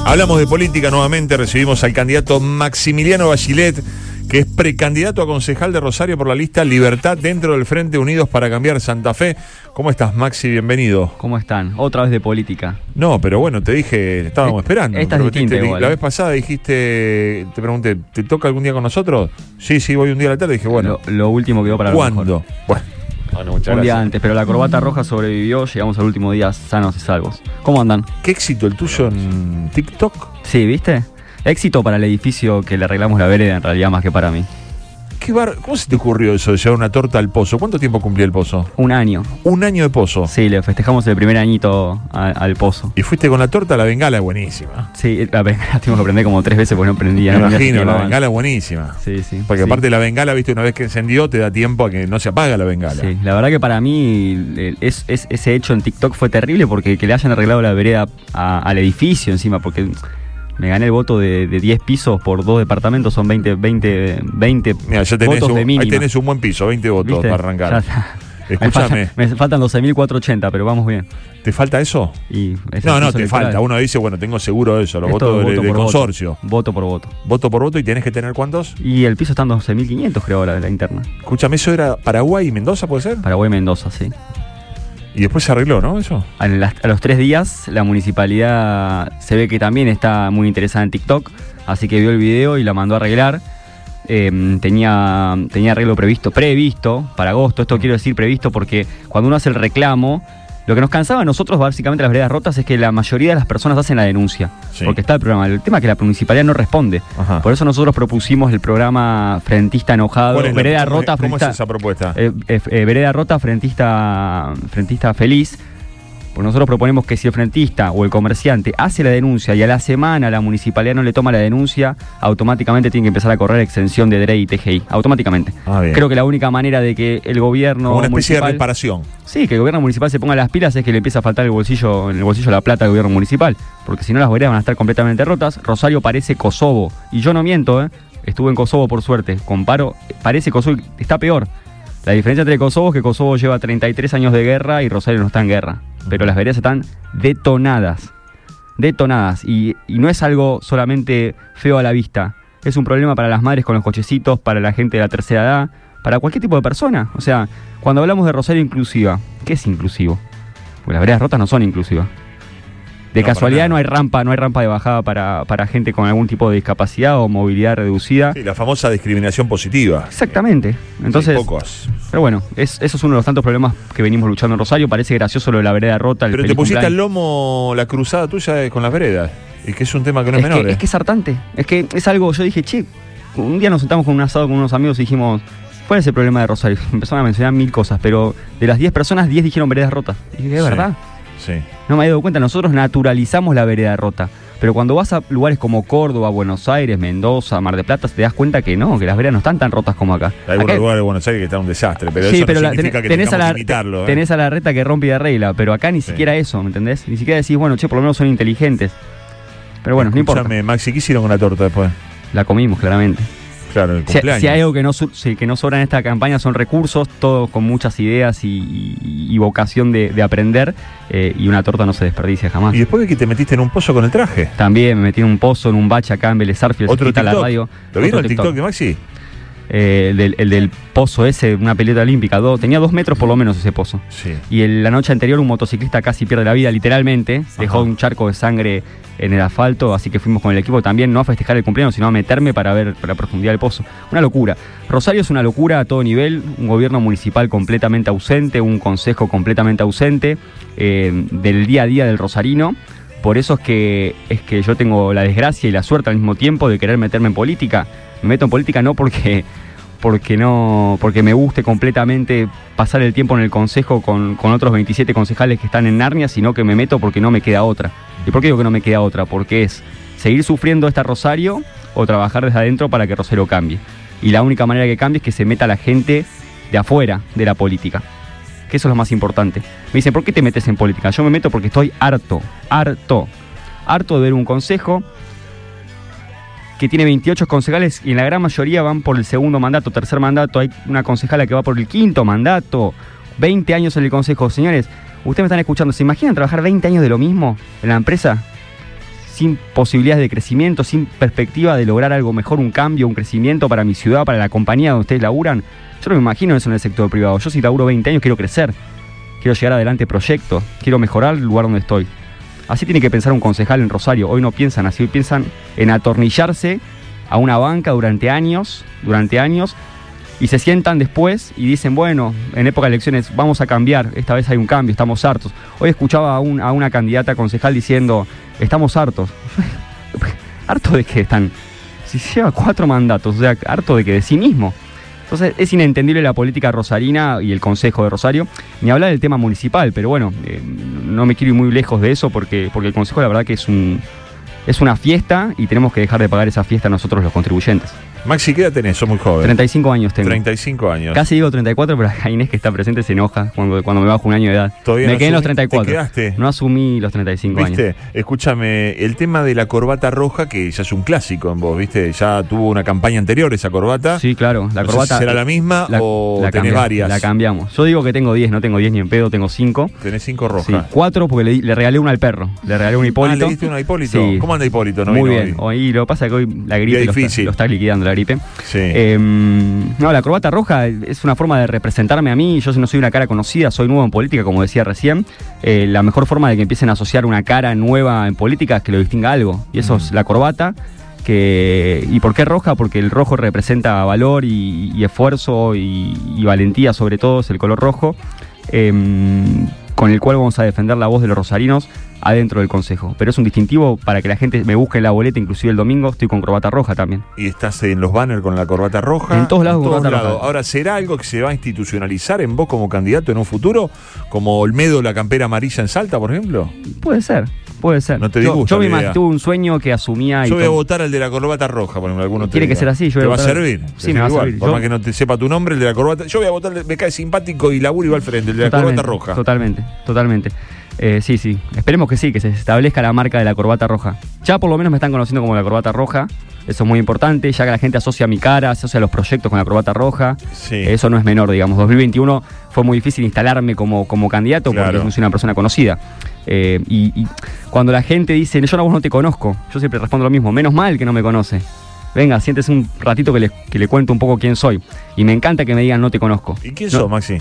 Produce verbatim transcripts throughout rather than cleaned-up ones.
Hablamos de política nuevamente, recibimos al candidato Maximiliano Bachelet, que es precandidato a concejal de Rosario por la lista Libertad dentro del Frente Unidos para Cambiar Santa Fe. ¿Cómo estás, Maxi? Bienvenido. ¿Cómo están? Otra vez de política. No, pero bueno, te dije, estábamos es, esperando. Esta es distinta te, igual. La vez pasada dijiste, te pregunté, ¿te toca algún día con nosotros? Sí, sí, voy un día a la tarde. Dije, bueno. Lo, lo último quedó para lo mejor. ¿Cuándo? Bueno. Bueno, muchas un gracias. día antes, pero la corbata roja sobrevivió, llegamos al último día sanos y salvos. ¿Cómo andan? ¿Qué éxito el tuyo en TikTok? Sí, ¿viste? Éxito para el edificio que le arreglamos la vereda, en realidad, más que para mí. ¿Qué bar... ¿Cómo se te ocurrió eso de llevar una torta al pozo? ¿Cuánto tiempo cumplía el pozo? Un año. ¿Un año de pozo? Sí, le festejamos el primer añito a, al pozo. ¿Y fuiste con la torta? La bengala es buenísima. Sí, la bengala tuvimos que prender como tres veces porque no prendía. Me no imagino, la bengala es buenísima. Sí, sí. Porque sí. aparte la bengala, viste, una vez que encendió, te da tiempo a que no se apaga la bengala. Sí, la verdad que para mí es, es, ese hecho en TikTok fue terrible porque que le hayan arreglado la vereda a, al edificio encima, porque me gané el voto de, de diez pisos por dos departamentos, son veinte, veinte, veinte Mirá, ya tenés votos un, de mínima. Ahí tenés un buen piso, veinte votos. ¿Viste? Para arrancar. Escúchame. Me, me faltan doce mil cuatrocientos ochenta, pero vamos bien. ¿Te falta eso? Y no, no, te electoral. falta. Uno dice, bueno, tengo seguro eso, los votos de, voto de consorcio. Voto. voto por voto. Voto por voto, ¿y tenés que tener cuántos? Y el piso está en doce mil quinientos, creo, ahora, de la interna. Escúchame, ¿eso era Paraguay y Mendoza, puede ser? Paraguay y Mendoza, sí. Y después se arregló, ¿no? Eso. A, las, a los tres días, la municipalidad se ve que también está muy interesada en TikTok, así que vio el video y la mandó a arreglar. Eh, tenía, tenía arreglo previsto, previsto para agosto. Esto quiero decir previsto porque cuando uno hace el reclamo, lo que nos cansaba a nosotros, básicamente las veredas rotas, es que la mayoría de las personas hacen la denuncia. Sí. Porque está el programa. El tema es que la municipalidad no responde. Ajá. Por eso nosotros propusimos el programa Frentista Enojado. ¿Cuál es Vereda la, Rota, ¿Cómo frentista, es esa propuesta? Eh, eh, eh, Vereda Rota, Frentista, Frentista Feliz. Pues nosotros proponemos que si el frentista o el comerciante hace la denuncia y a la semana la municipalidad no le toma la denuncia, automáticamente tiene que empezar a correr exención de D R E y T G I. Automáticamente. Ah, Creo que la única manera de que el gobierno Como una especie municipal, de reparación. Sí, que el gobierno municipal se ponga las pilas es que le empieza a faltar el bolsillo, en el bolsillo la plata al gobierno municipal. Porque si no, las veredas van a estar completamente rotas. Rosario parece Kosovo. Y yo no miento, ¿eh? Estuve en Kosovo por suerte. Comparo, parece Kosovo y está peor. La diferencia entre Kosovo es que Kosovo lleva treinta y tres años de guerra y Rosario no está en guerra. Pero las veredas están detonadas. Detonadas. Y, y no es algo solamente feo a la vista. Es un problema para las madres con los cochecitos, para la gente de la tercera edad, para cualquier tipo de persona. O sea, cuando hablamos de Rosario inclusiva, ¿qué es inclusivo? Porque las veredas rotas no son inclusivas. De no, casualidad no hay rampa, no hay rampa de bajada para, para gente con algún tipo de discapacidad o movilidad reducida. Sí, la famosa discriminación positiva. Exactamente. Entonces, sí, pocos. Pero bueno, es, eso es uno de los tantos problemas que venimos luchando en Rosario. Parece gracioso lo de la vereda rota. El Pero te pusiste al lomo la cruzada tuya con las veredas. Y que es un tema que no es, es menor. Que, ¿eh? Es que es hartante. Es que es algo, yo dije, che, un día nos sentamos con un asado con unos amigos y dijimos, ¿cuál es el problema de Rosario? Empezaron a mencionar mil cosas, pero de las diez personas, diez dijeron veredas rotas. Y dije, ¿es sí. verdad? Sí. No me he dado cuenta, nosotros naturalizamos la vereda rota. Pero cuando vas a lugares como Córdoba, Buenos Aires, Mendoza, Mar del Plata, te das cuenta que no, que las veredas no están tan rotas como acá. Hay algunos lugares de Buenos Aires que están un desastre, pero sí, eso pero no la, significa ten, que tenés tengamos a la, que imitarlo. ¿eh? Tenés a la reta que rompe y arregla, pero acá ni sí. siquiera eso, ¿me entendés? Ni siquiera decís, bueno, che, por lo menos son inteligentes. Pero bueno, Escuchame, no importa. Maxi, ¿qué hicieron con la torta después? La comimos, claramente. Claro, el si, cumpleaños. Si hay algo que no, sí, que no sobra en esta campaña son recursos, todos con muchas ideas y, y, y vocación de, de aprender, eh, y una torta no se desperdicia jamás. ¿Y después de que te metiste en un pozo con el traje? También me metí en un pozo, en un bache acá en Vélez Arfield, ¿Otro TikTok? La radio. ¿Lo vieron el TikTok de Maxi? Eh, el, del, el del pozo ese, una pelota olímpica, do, tenía dos metros por lo menos ese pozo. Sí. Y el, la noche anterior un motociclista casi pierde la vida, literalmente. Ajá. Dejó un charco de sangre en el asfalto, así que fuimos con el equipo también, no a festejar el cumpleaños, sino a meterme para ver la profundidad del pozo. Una locura. Rosario es una locura a todo nivel, un gobierno municipal completamente ausente, un consejo completamente ausente eh, del día a día del rosarino. Por eso es que, es que yo tengo la desgracia y la suerte al mismo tiempo de querer meterme en política. Me meto en política no porque, porque, no, porque me guste completamente pasar el tiempo en el consejo con, con otros veintisiete concejales que están en Narnia, sino que me meto porque no me queda otra. ¿Y por qué digo que no me queda otra? Porque es seguir sufriendo esta Rosario o trabajar desde adentro para que Rosario cambie. Y la única manera que cambie es que se meta la gente de afuera de la política. Que eso es lo más importante. Me dicen, ¿por qué te metes en política? Yo me meto porque estoy harto, harto, harto de ver un consejo que tiene veintiocho concejales y en la gran mayoría van por el segundo mandato, tercer mandato. Hay una concejala que va por el quinto mandato, veinte años en el consejo. Señores, ustedes me están escuchando, ¿se imaginan trabajar veinte años de lo mismo en la empresa? sin posibilidades de crecimiento, sin perspectiva de lograr algo mejor, un cambio, un crecimiento para mi ciudad, para la compañía donde ustedes laburan. Yo no me imagino eso en el sector privado. Yo si laburo veinte años quiero crecer, quiero llegar adelante proyectos, quiero mejorar el lugar donde estoy. Así tiene que pensar un concejal en Rosario. Hoy no piensan así, hoy piensan en atornillarse a una banca durante años, durante años, y se sientan después y dicen, bueno, en época de elecciones vamos a cambiar, esta vez hay un cambio, estamos hartos. Hoy escuchaba a, un, a una candidata concejal diciendo, estamos hartos. ¿Harto de qué están? Si lleva cuatro mandatos, o sea, harto de que de sí mismo. Entonces es inentendible la política rosarina y el Consejo de Rosario, ni hablar del tema municipal, pero bueno, eh, no me quiero ir muy lejos de eso porque, porque el Consejo la verdad que es un... Es una fiesta y tenemos que dejar de pagar esa fiesta nosotros los contribuyentes. Maxi, ¿qué edad tenés? Sos muy joven. treinta y cinco años tengo. treinta y cinco años. Casi digo treinta y cuatro, pero acá Inés que está presente se enoja cuando, cuando me bajo un año de edad. Todavía me no quedé en los asumí- treinta y cuatro. ¿Te quedaste? No asumí los treinta y cinco ¿Viste? años. Escúchame, el tema de la corbata roja, que ya es un clásico en vos, ¿viste? Ya tuvo una campaña anterior esa corbata. Sí, claro. La No sé corbata. si será la misma o tenés cambiamos, varias. La cambiamos. Yo digo que tengo diez, no tengo diez ni en pedo, tengo cinco. Tenés cinco rojas. Sí, cuatro porque le, le regalé una al perro. Le regalé un Hipólito. Ah, ¿le diste una a Hipólito? Sí. ¿Cómo anda Hipólito? No Muy vino bien. hoy. Hoy lo que pasa es que hoy la gripe Día lo está, difícil. lo está liquidando, la gripe. Sí. Eh, no, la corbata roja es una forma de representarme a mí. Yo no soy una cara conocida, soy nuevo en política, como decía recién. Eh, la mejor forma de que empiecen a asociar una cara nueva en política es que lo distinga algo. Y eso mm. es la corbata. Que, ¿Y por qué roja? Porque el rojo representa valor y, y esfuerzo y, y valentía, sobre todo, es el color rojo. Eh, con el cual vamos a defender la voz de los rosarinos adentro del Consejo. Pero es un distintivo para que la gente me busque en la boleta, inclusive el domingo estoy con corbata roja también. Y estás en los banners con la corbata roja. En todos lados en con todos corbata lados. roja. Ahora, ¿será algo que se va a institucionalizar en vos como candidato en un futuro? Como Olmedo la campera amarilla en Salta, por ejemplo. Puede ser, puede ser. No te yo disgusta yo me la idea. imag- tuve un sueño que asumía... Yo y voy a todo. votar al de la corbata roja, por ejemplo. Alguno te Tiene que diga. ser así. Yo ¿Te voy va a votar- servir? Sí, Te me va a igual. servir. Por Yo- más que no te sepa tu nombre, el de la corbata... Yo voy a votar, me cae simpático y laburo y va al frente, el de la Totalmente, corbata roja. Totalmente, totalmente. Eh, sí, sí. Esperemos que sí, que se establezca la marca de la corbata roja. Ya por lo menos me están conociendo como la corbata roja. Eso es muy importante, ya que la gente asocia mi cara, asocia los proyectos con la corbata roja. Sí. Eso no es menor, digamos. dos mil veintiuno fue muy difícil instalarme como, como candidato Claro. porque no soy una persona conocida. Eh, y, y cuando la gente dice, yo no, vos no te conozco, yo siempre respondo lo mismo. Menos mal que no me conoce. Venga, siéntese un ratito que le, que le cuento un poco quién soy. Y me encanta que me digan, no te conozco. ¿Y quién No. sos, Maxi?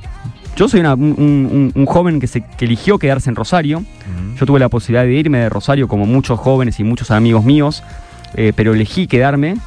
Yo soy una- un, un- un joven que, se, que eligió quedarse en Rosario. Ujú. Yo tuve la posibilidad de irme de Rosario como muchos jóvenes y muchos amigos míos, eh, pero elegí quedarme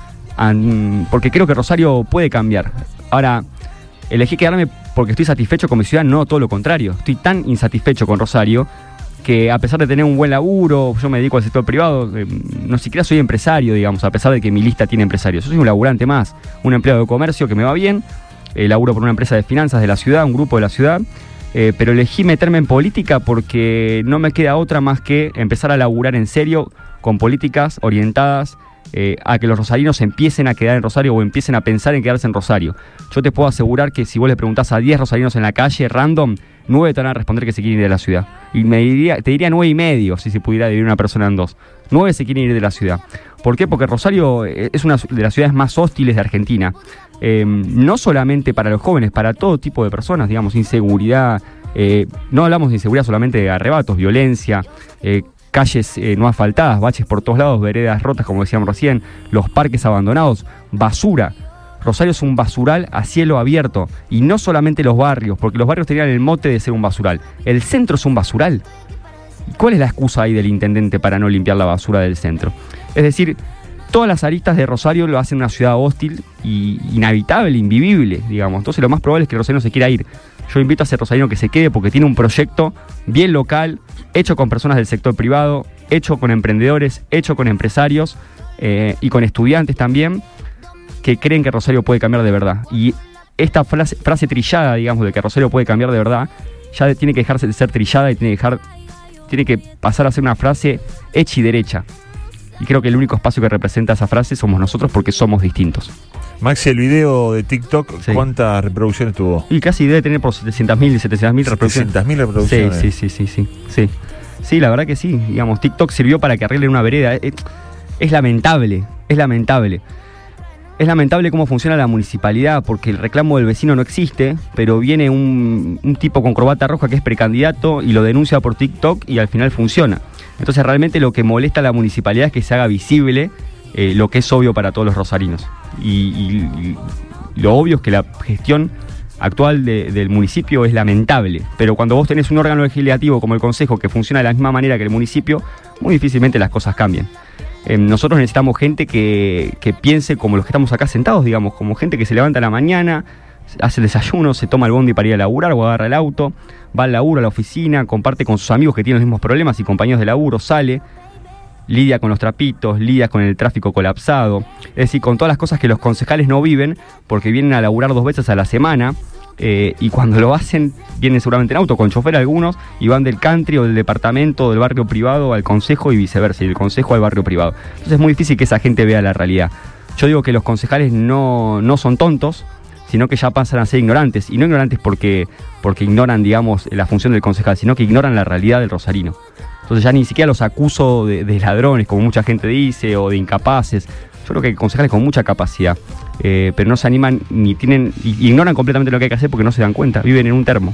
an- porque creo que Rosario puede cambiar. Ahora, elegí quedarme porque estoy satisfecho con mi ciudad, no todo lo contrario. Estoy tan insatisfecho con Rosario que a pesar de tener un buen laburo, yo me dedico al sector privado, eh, no siquiera soy empresario, digamos, a pesar de que mi lista tiene empresarios. Yo soy un laburante más, un empleado de comercio que me va bien. Eh, laburo por una empresa de finanzas de la ciudad, un grupo de la ciudad, eh, pero elegí meterme en política porque no me queda otra más que empezar a laburar en serio con políticas orientadas eh, a que los rosarinos empiecen a quedar en Rosario o empiecen a pensar en quedarse en Rosario. Yo te puedo asegurar que si vos le preguntás a diez rosarinos en la calle, random, nueve te van a responder que se quieren ir de la ciudad. Y me diría, te diría nueve y medio si se pudiera dividir una persona en dos. Nueve se quieren ir de la ciudad. ¿Por qué? Porque Rosario es una de las ciudades más hostiles de Argentina. Eh, no solamente para los jóvenes, para todo tipo de personas, digamos, inseguridad. Eh, no hablamos de inseguridad solamente de arrebatos, violencia, eh, calles eh, no asfaltadas, baches por todos lados, veredas rotas, como decíamos recién, los parques abandonados, basura. Rosario es un basural a cielo abierto. Y no solamente los barrios, porque los barrios tenían el mote de ser un basural. El centro es un basural. ¿Cuál es la excusa ahí del intendente para no limpiar la basura del centro? Es decir, todas las aristas de Rosario lo hacen una ciudad hostil y inhabitable, invivible, digamos. Entonces lo más probable es que el rosarino se quiera ir. Yo invito a ese rosarino que se quede porque tiene un proyecto bien local, hecho con personas del sector privado, hecho con emprendedores, hecho con empresarios eh, y con estudiantes también, que creen que Rosario puede cambiar de verdad. Y esta frase, frase trillada, digamos, de que Rosario puede cambiar de verdad, ya tiene que dejarse de ser trillada y tiene que, dejar, tiene que pasar a ser una frase hecha y derecha. Y creo que el único espacio que representa esa frase somos nosotros porque somos distintos. Maxi, el video de TikTok, Sí. ¿cuántas reproducciones tuvo? Y casi debe tener por setecientas mil y setecientas mil reproducciones. setecientas mil reproducciones. Sí, sí, sí, sí, sí, sí. Sí, la verdad que sí. Digamos, TikTok sirvió para que arreglen una vereda. Es, es lamentable, es lamentable. Es lamentable cómo funciona la municipalidad porque el reclamo del vecino no existe, pero viene un, un tipo con corbata roja que es precandidato y lo denuncia por TikTok y al final funciona. Entonces realmente lo que molesta a la municipalidad es que se haga visible eh, lo que es obvio para todos los rosarinos. Y, y, y lo obvio es que la gestión actual de, del municipio es lamentable, pero cuando vos tenés un órgano legislativo como el Consejo que funciona de la misma manera que el municipio, muy difícilmente las cosas cambian. Eh, nosotros necesitamos gente que, que piense como los que estamos acá sentados, digamos, como gente que se levanta a la mañana, hace el desayuno, se toma el bondi para ir a laburar o agarra el auto, va al laburo, a la oficina, comparte con sus amigos que tienen los mismos problemas y compañeros de laburo, sale, lidia con los trapitos, lidia con el tráfico colapsado, es decir, con todas las cosas que los concejales no viven porque vienen a laburar dos veces a la semana eh, y cuando lo hacen vienen seguramente en auto, con chofer algunos, y van del country o del departamento o del barrio privado al consejo y viceversa, y del consejo al barrio privado. Entonces es muy difícil que esa gente vea la realidad. Yo digo que los concejales no, no son tontos, sino que ya pasan a ser ignorantes, y no ignorantes porque, porque ignoran, digamos, la función del concejal, sino que ignoran la realidad del rosarino. Entonces ya ni siquiera los acuso de, de ladrones, como mucha gente dice, o de incapaces. Yo creo que hay concejales con mucha capacidad, eh, pero no se animan ni tienen, ignoran completamente lo que hay que hacer porque no se dan cuenta, viven en un termo.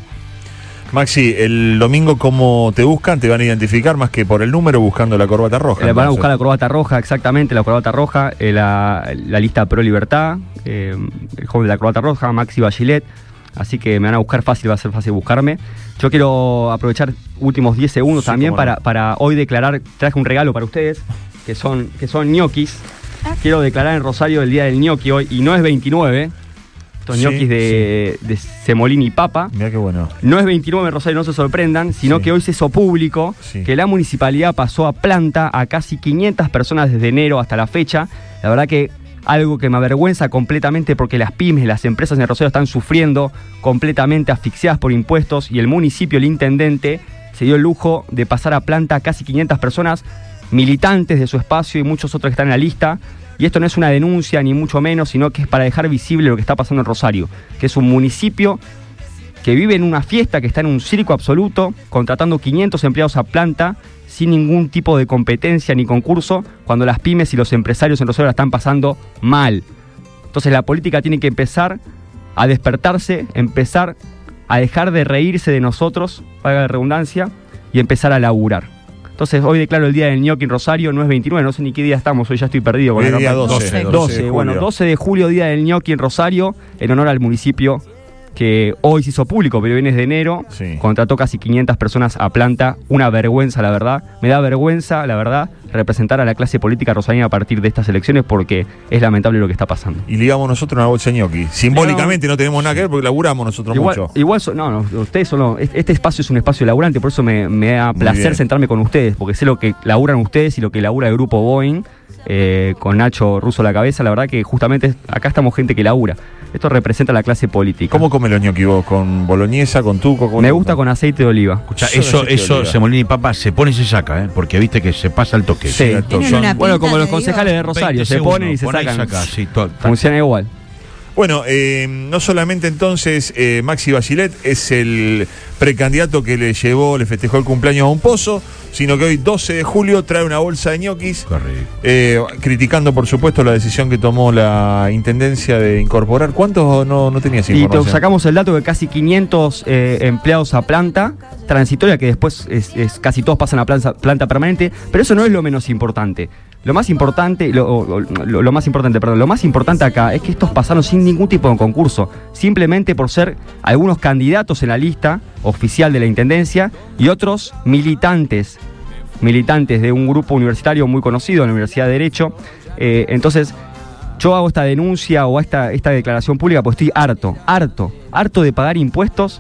Maxi, el domingo, ¿cómo te buscan? ¿Te van a identificar más que por el número buscando la corbata roja? Eh, van a buscar la corbata roja, exactamente, la corbata roja, eh, la, la lista Pro Libertad, eh, el joven de la corbata roja, Maxi Bachelet. Así que me van a buscar fácil, va a ser fácil buscarme. Yo quiero aprovechar últimos diez segundos sí, también para, no. para hoy declarar, traje un regalo para ustedes, que son, que son ñoquis. Quiero declarar en Rosario el día del ñoqui hoy, y no es veintinueve, estos sí, ñoquis de, sí. de semolina y papa. Mirá qué bueno. No es veintinueve en Rosario, no se sorprendan, sino sí. que hoy se hizo público sí. que la municipalidad pasó a planta a casi quinientas personas desde enero hasta la fecha. La verdad que algo que me avergüenza completamente porque las pymes, las empresas en Rosario están sufriendo completamente, asfixiadas por impuestos, y el municipio, el intendente, se dio el lujo de pasar a planta a casi quinientas personas, militantes de su espacio y muchos otros que están en la lista. Y esto no es una denuncia ni mucho menos, sino que es para dejar visible lo que está pasando en Rosario, que es un municipio que vive en una fiesta, que está en un circo absoluto, contratando quinientos empleados a planta, sin ningún tipo de competencia ni concurso, cuando las pymes y los empresarios en Rosario la están pasando mal. Entonces la política tiene que empezar a despertarse, empezar a dejar de reírse de nosotros, valga la redundancia, y empezar a laburar. Entonces hoy declaro el día del ñoqui en Rosario, no es veintinueve, no sé ni qué día estamos, hoy ya estoy perdido. Con el día doce, doce, doce, bueno, doce de julio, día del ñoqui en Rosario, en honor al municipio que hoy se hizo público, pero viene de enero, sí. contrató casi quinientas personas a planta, una vergüenza, la verdad. Me da vergüenza, la verdad, representar a la clase política rosarina a partir de estas elecciones, porque es lamentable lo que está pasando. Y ligamos nosotros una bolsa de ñoqui. Simbólicamente no, no tenemos nada que ver porque laburamos nosotros igual, mucho. Igual, so, no, no, ustedes son, este espacio es un espacio laburante, por eso me, me da placer sentarme con ustedes, porque sé lo que laburan ustedes y lo que labura el grupo Boeing, eh, con Nacho Russo a la cabeza. La verdad que justamente acá estamos gente que labura. Esto representa a la clase política. ¿Cómo come los ñoqui vos? ¿Con boloñesa, con tuco? Con Me gusta con aceite de oliva. Escucha, eso, eso, semolina y papa se pone y se saca, ¿eh? Porque viste que se pasa el toque. Sí, el toque. Son, bueno, como los concejales de Rosario, se ponen y se sacan. Y saca, sí, todo, funciona igual. Bueno, eh, no solamente entonces eh, Maxi Bachelet es el precandidato que le llevó, le festejó el cumpleaños a un pozo, sino que hoy, doce de julio, trae una bolsa de ñoquis, eh, criticando, por supuesto, la decisión que tomó la Intendencia de incorporar. ¿Cuántos no, no tenías información? Y te sacamos el dato de casi quinientos eh, empleados a planta transitoria, que después es, es, casi todos pasan a planta, planta permanente, pero eso no es lo menos importante. Lo más importante, lo, lo, lo más importante, perdón, lo más importante acá es que estos pasaron sin ningún tipo de concurso, simplemente por ser algunos candidatos en la lista oficial de la Intendencia y otros militantes, militantes de un grupo universitario muy conocido en la Universidad de Derecho. Eh, entonces, yo hago esta denuncia o esta, esta declaración pública porque estoy harto, harto, harto de pagar impuestos,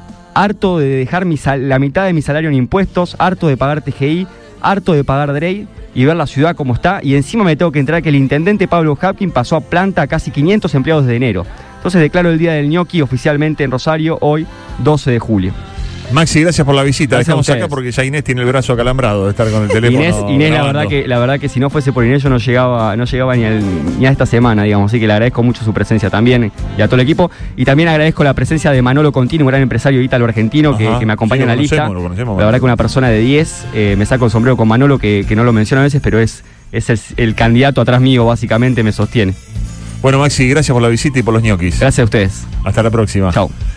harto de dejar mi sal, la mitad de mi salario en impuestos, harto de pagar T G I, harto de pagar D R E I y ver la ciudad como está, y encima me tengo que enterar que el intendente Pablo Hapkin pasó a planta a casi quinientos empleados desde enero. Entonces declaro el día del ñoqui oficialmente en Rosario, hoy doce de julio. Maxi, gracias por la visita. Gracias. Dejamos acá porque ya Inés tiene el brazo acalambrado de estar con el teléfono. Inés, Inés la verdad que la verdad que si no fuese por Inés yo no llegaba, no llegaba ni, al, ni a esta semana, digamos, así que le agradezco mucho su presencia también y a todo el equipo. Y también agradezco la presencia de Manolo Contini, un gran empresario ítalo-argentino que, que me acompaña sí, en la lista. Lo conocemos, la verdad que una persona de diez, eh, me saco el sombrero con Manolo, que, que no lo menciono a veces, pero es, es el, el candidato atrás mío, básicamente, me sostiene. Bueno, Maxi, gracias por la visita y por los ñoquis. Gracias a ustedes. Hasta la próxima. Chao.